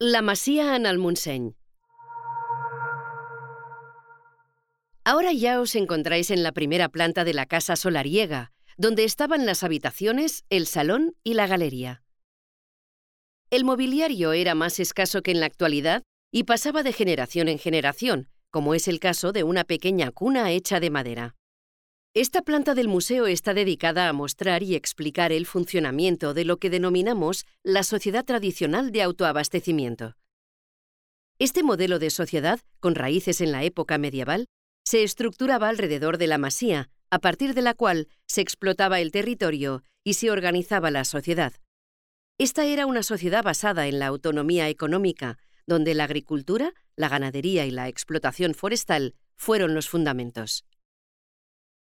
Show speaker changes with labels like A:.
A: La Masía en el Montseny. Ahora ya os encontráis en la primera planta de la casa solariega, donde estaban las habitaciones, el salón y la galería. El mobiliario era más escaso que en la actualidad y pasaba de generación en generación, como es el caso de una pequeña cuna hecha de madera. Esta planta del museo está dedicada a mostrar y explicar el funcionamiento de lo que denominamos la sociedad tradicional de autoabastecimiento. Este modelo de sociedad, con raíces en la época medieval, se estructuraba alrededor de la masía, a partir de la cual se explotaba el territorio y se organizaba la sociedad. Esta era una sociedad basada en la autonomía económica, donde la agricultura, la ganadería y la explotación forestal fueron los fundamentos.